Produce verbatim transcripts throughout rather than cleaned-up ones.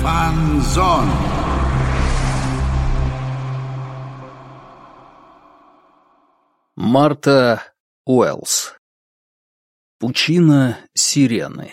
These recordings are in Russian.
Фанзон. Марта Уэллс. Пучина сирены.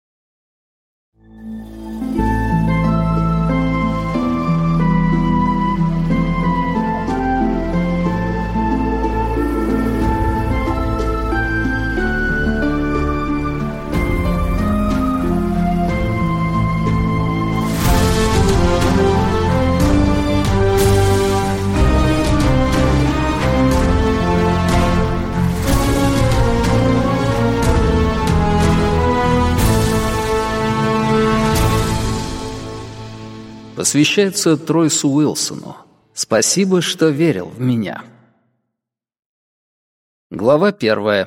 Посвящается Тройсу Уилсону. Спасибо, что верил в меня. Глава первая.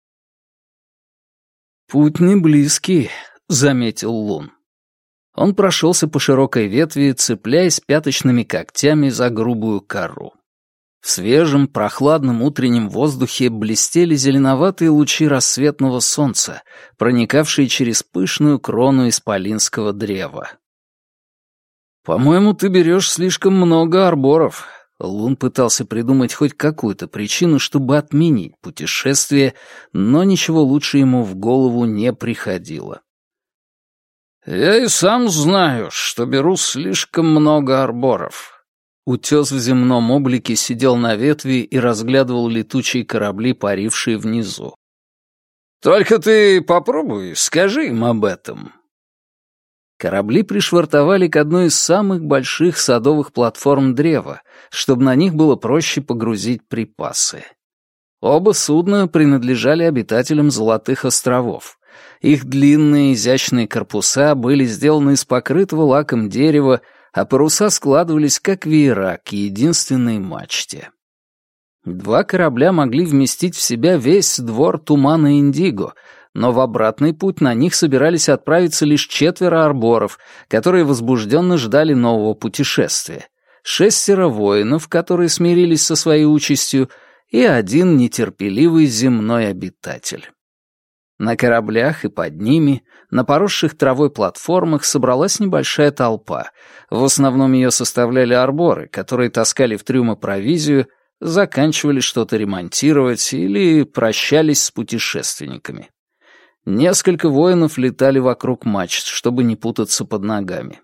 «Путь не близкий», — заметил Лун. Он прошелся по широкой ветви, цепляясь пяточными когтями за грубую кору. В свежем, прохладном утреннем воздухе блестели зеленоватые лучи рассветного солнца, проникавшие через пышную крону исполинского древа. «По-моему, ты берешь слишком много арборов». Лун пытался придумать хоть какую-то причину, чтобы отменить путешествие, но ничего лучше ему в голову не приходило. «Я и сам знаю, что беру слишком много арборов». Утес в земном облике сидел на ветви и разглядывал летучие корабли, парившие внизу. «Только ты попробуй, скажи им об этом». Корабли пришвартовали к одной из самых больших садовых платформ древа, чтобы на них было проще погрузить припасы. Оба судна принадлежали обитателям Золотых островов. Их длинные изящные корпуса были сделаны из покрытого лаком дерева, а паруса складывались как веера к единственной мачте. Два корабля могли вместить в себя весь двор Тумана Индиго, но в обратный путь на них собирались отправиться лишь четверо арборов, которые возбужденно ждали нового путешествия, шестеро воинов, которые смирились со своей участью, и один нетерпеливый земной обитатель. На кораблях и под ними, на поросших травой платформах собралась небольшая толпа. В основном ее составляли арборы, которые таскали в трюмы провизию, заканчивали что-то ремонтировать или прощались с путешественниками. Несколько воинов летали вокруг мачт, чтобы не путаться под ногами.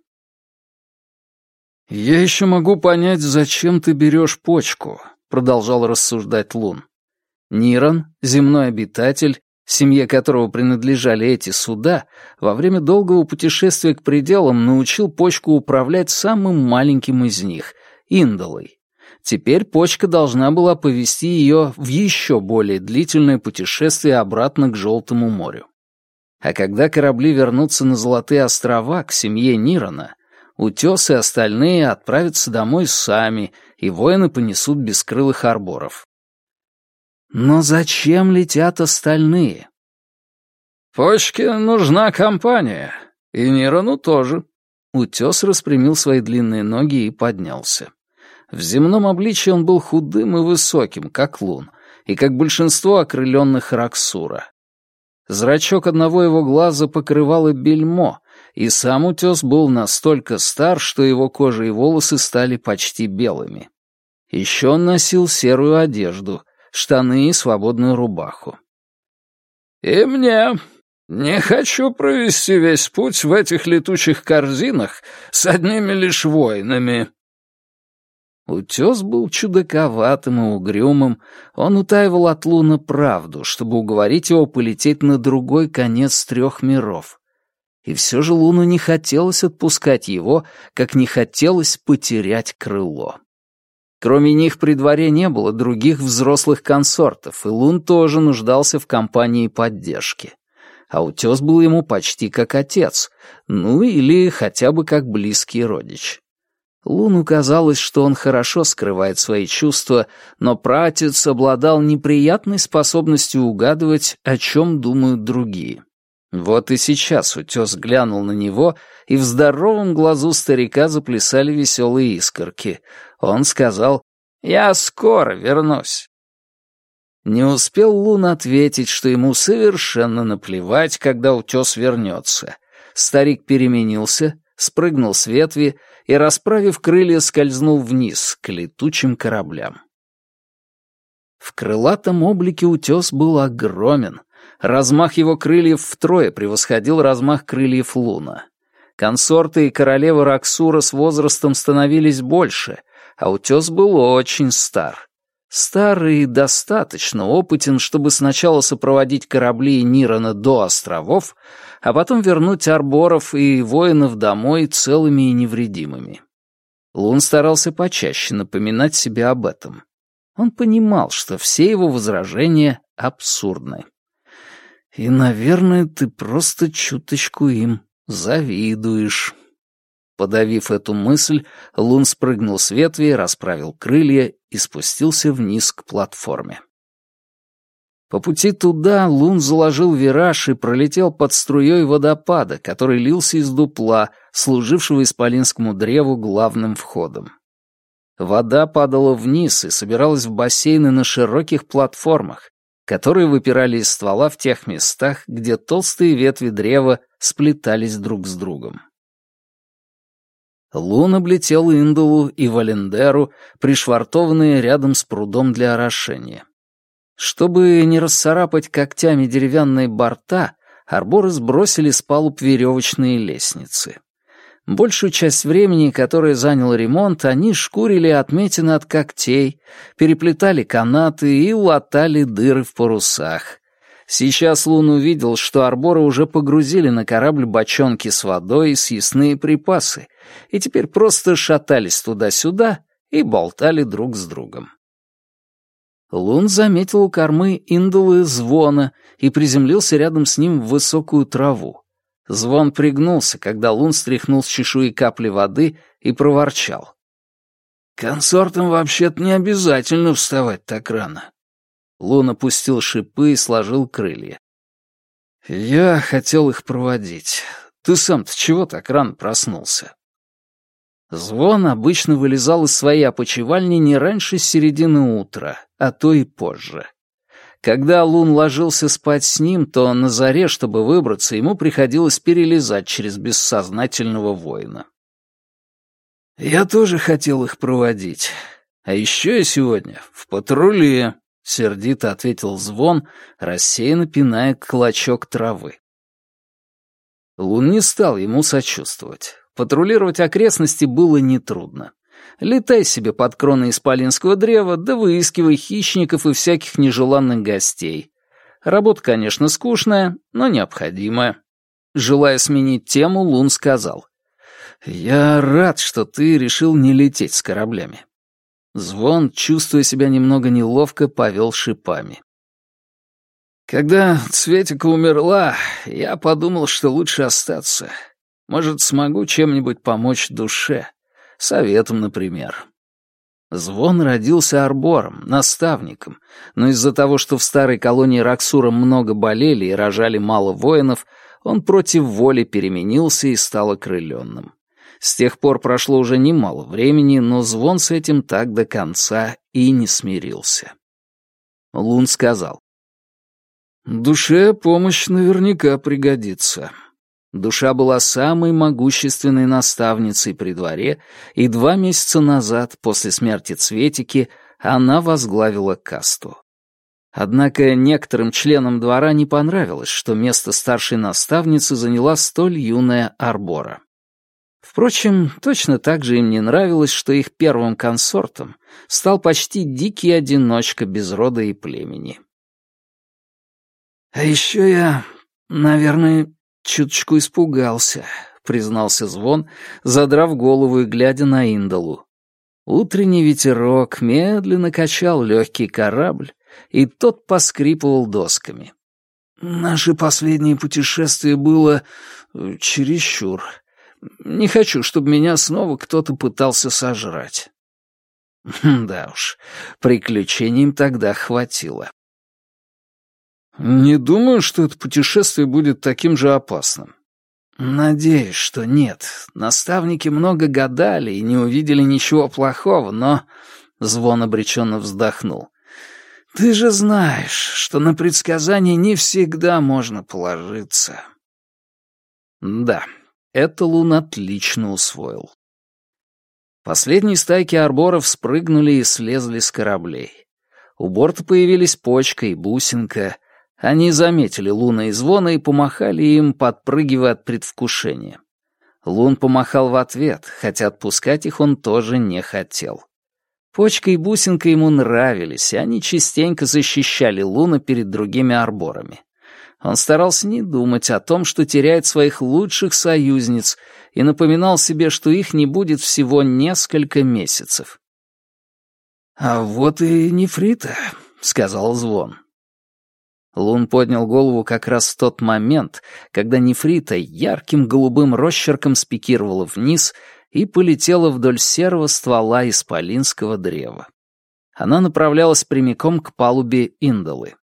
«Я еще могу понять, зачем ты берешь почку», — продолжал рассуждать Лун. Ниран, земной обитатель, семье которого принадлежали эти суда, во время долгого путешествия к пределам научил почку управлять самым маленьким из них — Индолой. Теперь почка должна была повести ее в еще более длительное путешествие обратно к Желтому морю. А когда корабли вернутся на Золотые острова к семье Нирана, Утес и остальные отправятся домой сами, и воины понесут бескрылых арборов. Но зачем летят остальные? «Почке нужна компания, и Нирану тоже». Утес распрямил свои длинные ноги и поднялся. В земном обличье он был худым и высоким, как Лун, и как большинство окрыленных Раксура. Зрачок одного его глаза покрывало бельмо, и сам Утес был настолько стар, что его кожа и волосы стали почти белыми. Еще он носил серую одежду, штаны и свободную рубаху. «И мне. Не хочу провести весь путь в этих летучих корзинах с одними лишь воинами». Утес был чудаковатым и угрюмым, он утаивал от Луна правду, чтобы уговорить его полететь на другой конец трех миров. И все же Луну не хотелось отпускать его, как не хотелось потерять крыло. Кроме них при дворе не было других взрослых консортов, и Лун тоже нуждался в компании и поддержке. А Утес был ему почти как отец, ну или хотя бы как близкий родич. Луну казалось, что он хорошо скрывает свои чувства, но праотец обладал неприятной способностью угадывать, о чем думают другие. Вот и сейчас Утес глянул на него, и в здоровом глазу старика заплясали веселые искорки. Он сказал: «Я скоро вернусь». Не успел Лун ответить, что ему совершенно наплевать, когда Утес вернется. Старик переменился, спрыгнул с ветви и, расправив крылья, скользнул вниз, к летучим кораблям. В крылатом облике утес был огромен. Размах его крыльев втрое превосходил размах крыльев Луна. Консорты и королева Роксура с возрастом становились больше, а утес был очень стар. Стар и достаточно опытен, чтобы сначала сопроводить корабли Нирана до островов, а потом вернуть арборов и воинов домой целыми и невредимыми. Лун старался почаще напоминать себе об этом. Он понимал, что все его возражения абсурдны. И, наверное, ты просто чуточку им завидуешь. Подавив эту мысль, Лун спрыгнул с ветви, расправил крылья и спустился вниз к платформе. По пути туда Лун заложил вираж и пролетел под струей водопада, который лился из дупла, служившего исполинскому древу главным входом. Вода падала вниз и собиралась в бассейны на широких платформах, которые выпирали из ствола в тех местах, где толстые ветви древа сплетались друг с другом. Лун облетел Индулу и Валендеру, пришвартованные рядом с прудом для орошения. Чтобы не расцарапать когтями деревянные борта, арборы сбросили с палуб веревочные лестницы. Большую часть времени, которое занял ремонт, они шкурили отметины от когтей, переплетали канаты и латали дыры в парусах. Сейчас Лун увидел, что арборы уже погрузили на корабль бочонки с водой и съестные припасы, и теперь просто шатались туда-сюда и болтали друг с другом. Лун заметил у кормы Индулы Звона и приземлился рядом с ним в высокую траву. Звон пригнулся, когда Лун стряхнул с чешуи капли воды и проворчал. «Консортам вообще-то не обязательно вставать так рано». Лун опустил шипы и сложил крылья. «Я хотел их проводить. Ты сам-то чего так рано проснулся?» Звон обычно вылезал из своей опочивальни не раньше середины утра, а то и позже. Когда Лун ложился спать с ним, то на заре, чтобы выбраться, ему приходилось перелезать через бессознательного воина. «Я тоже хотел их проводить. А еще я сегодня в патруле», — сердито ответил Звон, рассеянно пиная клочок травы. Лун не стал ему сочувствовать. Патрулировать окрестности было нетрудно. Летай себе под кроной исполинского древа, да выискивай хищников и всяких нежеланных гостей. Работа, конечно, скучная, но необходимая. Желая сменить тему, Лун сказал: «Я рад, что ты решил не лететь с кораблями». Звон, чувствуя себя немного неловко, повел шипами. «Когда Цветика умерла, я подумал, что лучше остаться. Может, смогу чем-нибудь помочь душе. Советом, например». Звон родился арбором, наставником, но из-за того, что в старой колонии Роксура много болели и рожали мало воинов, он против воли переменился и стал окрыленным. С тех пор прошло уже немало времени, но Звон с этим так до конца и не смирился. Лун сказал: «Душе помощь наверняка пригодится». Душа была самой могущественной наставницей при дворе, и два месяца назад, после смерти Цветики, она возглавила касту. Однако некоторым членам двора не понравилось, что место старшей наставницы заняла столь юная Арбора. Впрочем, точно так же им не нравилось, что их первым консортом стал почти дикий одиночка без рода и племени. «А еще я, наверное, чуточку испугался», — признался Звон, задрав голову и глядя на Индолу. Утренний ветерок медленно качал легкий корабль, и тот поскрипывал досками. «Наше последнее путешествие было чересчур. Не хочу, чтобы меня снова кто-то пытался сожрать». Да уж, приключений им тогда хватило. «Не думаю, что это путешествие будет таким же опасным». «Надеюсь, что нет. Наставники много гадали и не увидели ничего плохого, но...» Звон обреченно вздохнул. «Ты же знаешь, что на предсказания не всегда можно положиться». «Да, это Лун отлично усвоил. Последние стайки арборов спрыгнули и слезли с кораблей. У борта появились Почка и Бусинка. Они заметили Луна и Звона и помахали им, подпрыгивая от предвкушения. Лун помахал в ответ, хотя отпускать их он тоже не хотел. Почка и Бусинка ему нравились, и они частенько защищали Луна перед другими арборами. Он старался не думать о том, что теряет своих лучших союзниц, и напоминал себе, что их не будет всего несколько месяцев. «А вот и Нефрита», — сказал Звон. Лун поднял голову как раз в тот момент, когда Нефрита ярким голубым росчерком спикировала вниз и полетела вдоль серого ствола исполинского древа. Она направлялась прямиком к палубе Индолы.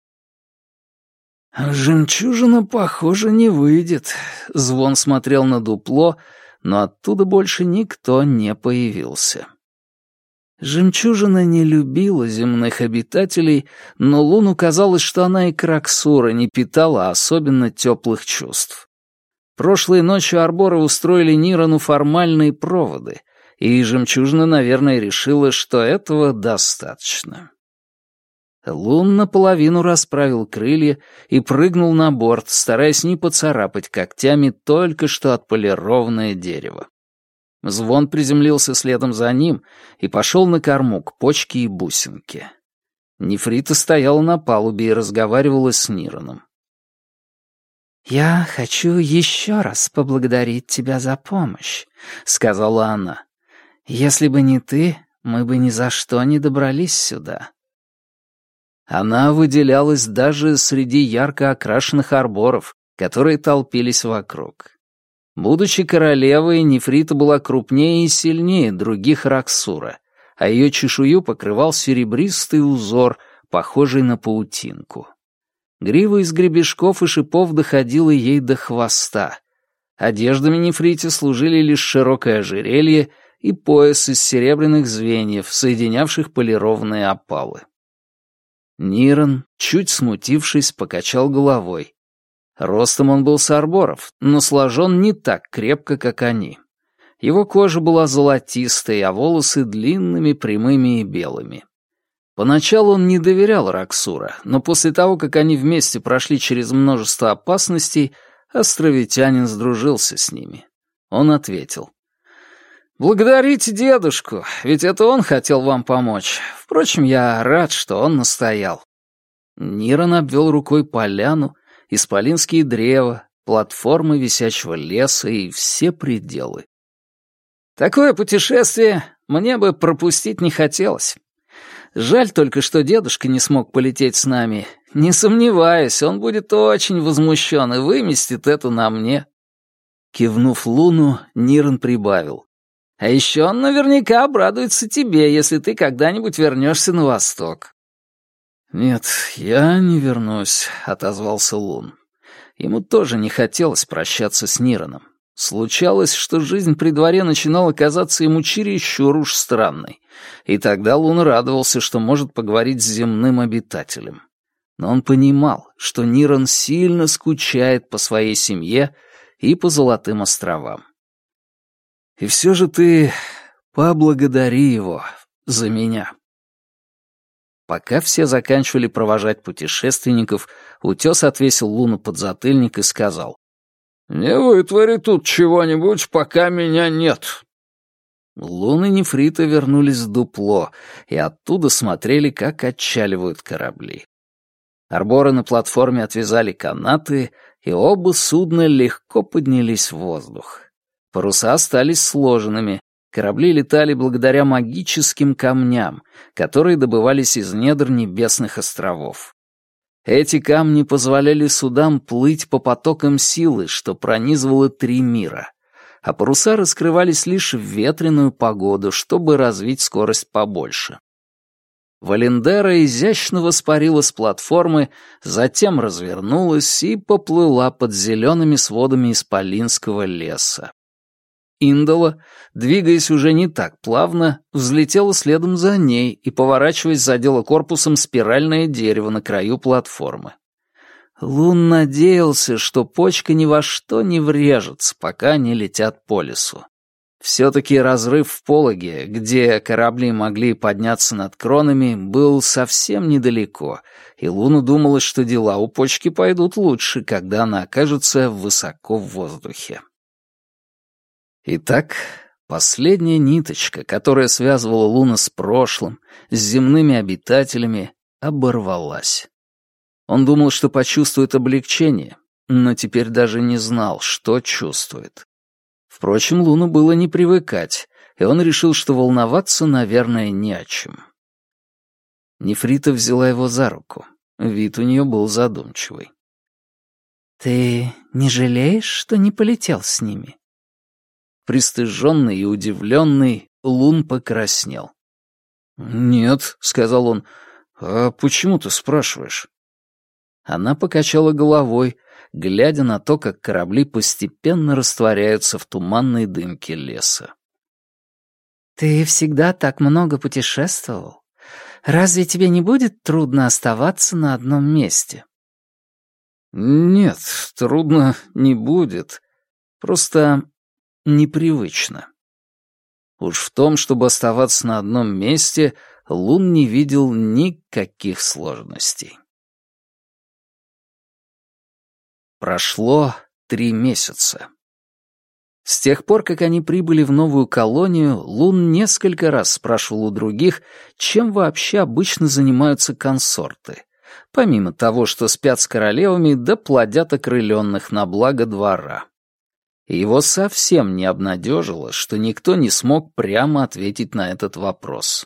«Жемчужина, похоже, не выйдет». Звон смотрел на дупло, но оттуда больше никто не появился. Жемчужина не любила земных обитателей, но Луну казалось, что она и к Раксура не питала особенно теплых чувств. Прошлой ночью арборы устроили Нирану формальные проводы, и Жемчужина, наверное, решила, что этого достаточно. Лун наполовину расправил крылья и прыгнул на борт, стараясь не поцарапать когтями только что отполированное дерево. Звон приземлился следом за ним и пошел на корму к Почке и Бусинке. Нефрита стояла на палубе и разговаривала с Нираном. «Я хочу еще раз поблагодарить тебя за помощь», — сказала она. «Если бы не ты, мы бы ни за что не добрались сюда». Она выделялась даже среди ярко окрашенных арборов, которые толпились вокруг. Будучи королевой, Нефрита была крупнее и сильнее других Раксура, а ее чешую покрывал серебристый узор, похожий на паутинку. Грива из гребешков и шипов доходила ей до хвоста. Одеждами Нефрите служили лишь широкое ожерелье и пояс из серебряных звеньев, соединявших полированные опалы. Ниран, чуть смутившись, покачал головой. Ростом он был с арборов, но сложен не так крепко, как они. Его кожа была золотистой, а волосы длинными, прямыми и белыми. Поначалу он не доверял Раксура, но после того, как они вместе прошли через множество опасностей, островитянин сдружился с ними. Он ответил: «Благодарите дедушку, ведь это он хотел вам помочь. Впрочем, я рад, что он настоял». Ниран обвел рукой поляну, исполинские древа, платформы висячего леса и все пределы. «Такое путешествие мне бы пропустить не хотелось. Жаль только, что дедушка не смог полететь с нами. Не сомневаюсь, он будет очень возмущен и выместит это на мне». Кивнув Луну, Ниран прибавил: «А еще он наверняка обрадуется тебе, если ты когда-нибудь вернешься на восток». «Нет, я не вернусь», — отозвался Лун. Ему тоже не хотелось прощаться с Нираном. Случалось, что жизнь при дворе начинала казаться ему чересчур уж странной, и тогда Лун радовался, что может поговорить с земным обитателем. Но он понимал, что Ниран сильно скучает по своей семье и по Золотым островам. «И все же ты поблагодари его за меня». Пока все заканчивали провожать путешественников, Утес отвесил Луну подзатыльник и сказал: «Не вытвори тут чего-нибудь, пока меня нет». Лун и Нефрита вернулись в дупло и оттуда смотрели, как отчаливают корабли. Арборы на платформе отвязали канаты, и оба судна легко поднялись в воздух. Паруса остались сложенными, корабли летали благодаря магическим камням, которые добывались из недр небесных островов. Эти камни позволяли судам плыть по потокам силы, что пронизывало три мира, а паруса раскрывались лишь в ветреную погоду, чтобы развить скорость побольше. Валендера изящно воспарила с платформы, затем развернулась и поплыла под зелеными сводами исполинского леса. Индола, двигаясь уже не так плавно, взлетела следом за ней и, поворачиваясь, задела корпусом спиральное дерево на краю платформы. Лун надеялся, что почка ни во что не врежется, пока они летят по лесу. Все-таки разрыв в пологе, где корабли могли подняться над кронами, был совсем недалеко, и Луну думалось, что дела у почки пойдут лучше, когда она окажется высоко в воздухе. Итак, последняя ниточка, которая связывала Луна с прошлым, с земными обитателями, оборвалась. Он думал, что почувствует облегчение, но теперь даже не знал, что чувствует. Впрочем, Луну было не привыкать, и он решил, что волноваться, наверное, не о чем. Нефрита взяла его за руку. Вид у нее был задумчивый. «Ты не жалеешь, что не полетел с ними?» Пристыженный и удивленный, Лун покраснел. «Нет», — сказал он, — «а почему ты спрашиваешь?» Она покачала головой, глядя на то, как корабли постепенно растворяются в туманной дымке леса. «Ты всегда так много путешествовал. Разве тебе не будет трудно оставаться на одном месте?» «Нет, трудно не будет. Просто непривычно». Уж в том, чтобы оставаться на одном месте, Лун не видел никаких сложностей. Прошло три месяца. С тех пор, как они прибыли в новую колонию, Лун несколько раз спрашивал у других, чем вообще обычно занимаются консорты, помимо того, что спят с королевами да плодят окрыленных на благо двора. И его совсем не обнадежило, что никто не смог прямо ответить на этот вопрос.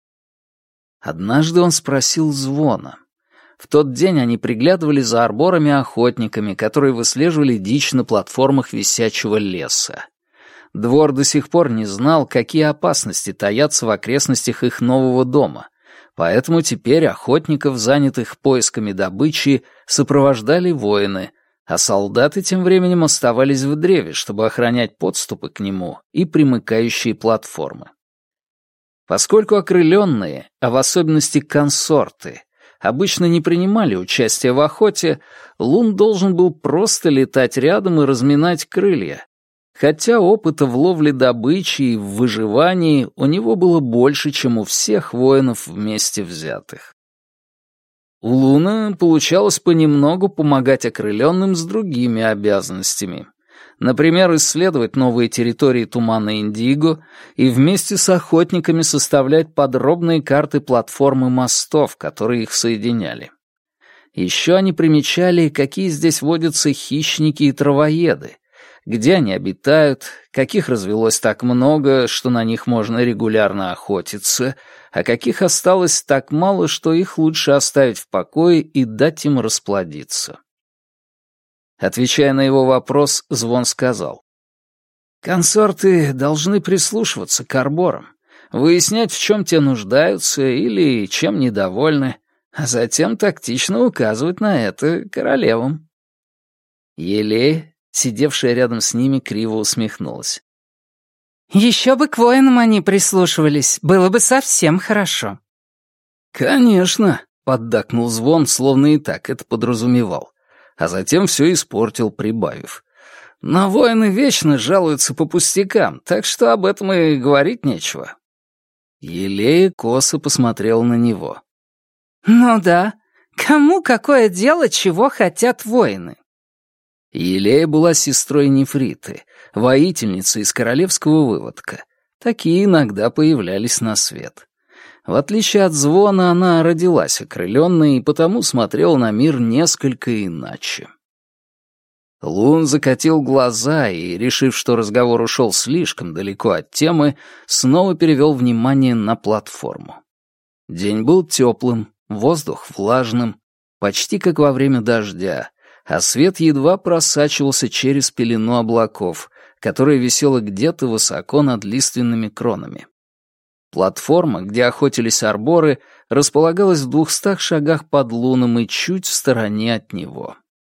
Однажды он спросил Звона. В тот день они приглядывали за арборами-охотниками, которые выслеживали дичь на платформах висячего леса. Двор до сих пор не знал, какие опасности таятся в окрестностях их нового дома, поэтому теперь охотников, занятых поисками добычи, сопровождали воины, а солдаты тем временем оставались в древе, чтобы охранять подступы к нему и примыкающие платформы. Поскольку окрыленные, а в особенности консорты, обычно не принимали участия в охоте, Лун должен был просто летать рядом и разминать крылья, хотя опыта в ловле добычи и в выживании у него было больше, чем у всех воинов вместе взятых. У Луна получалось понемногу помогать окрыленным с другими обязанностями. Например, исследовать новые территории тумана Индиго и вместе с охотниками составлять подробные карты платформ и мостов, которые их соединяли. Еще они примечали, какие здесь водятся хищники и травоеды, где они обитают, каких развелось так много, что на них можно регулярно охотиться, а каких осталось так мало, что их лучше оставить в покое и дать им расплодиться. Отвечая на его вопрос, Звон сказал: «Консорты должны прислушиваться к арборам, выяснять, в чем те нуждаются или чем недовольны, а затем тактично указывать на это королевам». Елея, сидевшая рядом с ними, криво усмехнулась. «Еще бы к воинам они прислушивались, было бы совсем хорошо». «Конечно», — поддакнул Звон, словно и так это подразумевал, а затем все испортил, прибавив: «Но воины вечно жалуются по пустякам, так что об этом и говорить нечего». Елея косо посмотрел на него. «Ну да, кому какое дело, чего хотят воины?» Елея была сестрой Нефриты, воительницей из королевского выводка. Такие иногда появлялись на свет. В отличие от Звона, она родилась окрыленной и потому смотрела на мир несколько иначе. Лун закатил глаза и, решив, что разговор ушел слишком далеко от темы, снова перевел внимание на платформу. День был теплым, воздух влажным, почти как во время дождя, а свет едва просачивался через пелену облаков, которая висела где-то высоко над лиственными кронами. Платформа, где охотились арборы, располагалась в двухстах шагах под Луном и чуть в стороне от него.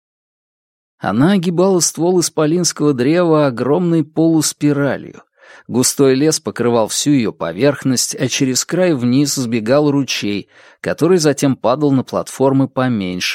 Она огибала ствол исполинского древа огромной полуспиралью. Густой лес покрывал всю ее поверхность, а через край вниз сбегал ручей, который затем падал на платформы поменьше,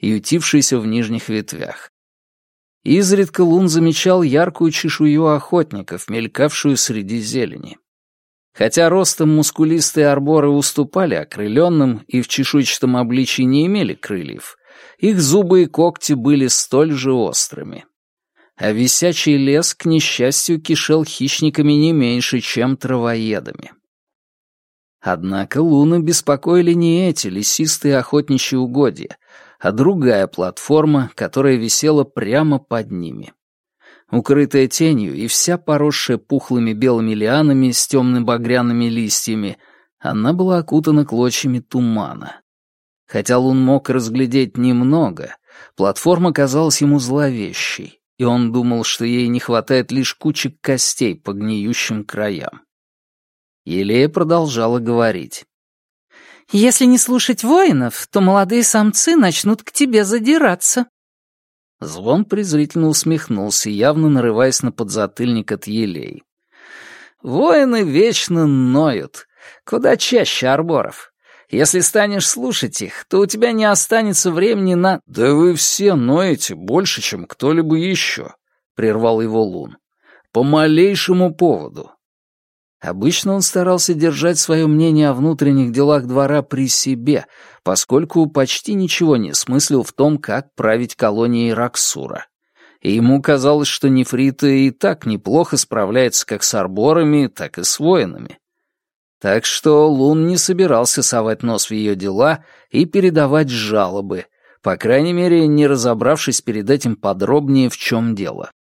ютившиеся в нижних ветвях. Изредка Лун замечал яркую чешую охотников, мелькавшую среди зелени. Хотя ростом мускулистые арборы уступали окрыленным и в чешуйчатом обличии не имели крыльев, их зубы и когти были столь же острыми. А висячий лес, к несчастью, кишел хищниками не меньше, чем травоедами. Однако Луна беспокоили не эти лесистые охотничьи угодья, а другая платформа, которая висела прямо под ними. Укрытая тенью и вся поросшая пухлыми белыми лианами с темно-багряными листьями, она была окутана клочьями тумана. Хотя Лун мог разглядеть немного, платформа казалась ему зловещей, и он думал, что ей не хватает лишь кучек костей по гниющим краям. Елея продолжала говорить. «Если не слушать воинов, то молодые самцы начнут к тебе задираться». Звон презрительно усмехнулся, явно нарываясь на подзатыльник от елей. «Воины вечно ноют, куда чаще арборов. Если станешь слушать их, то у тебя не останется времени на...» «Да вы все ноете больше, чем кто-либо еще», — прервал его Лун. «По малейшему поводу». Обычно он старался держать свое мнение о внутренних делах двора при себе, поскольку почти ничего не смыслил в том, как править колонией Раксура. И ему казалось, что Нефрита и так неплохо справляется как с арборами, так и с воинами. Так что Лун не собирался совать нос в ее дела и передавать жалобы, по крайней мере, не разобравшись перед этим подробнее, в чем дело.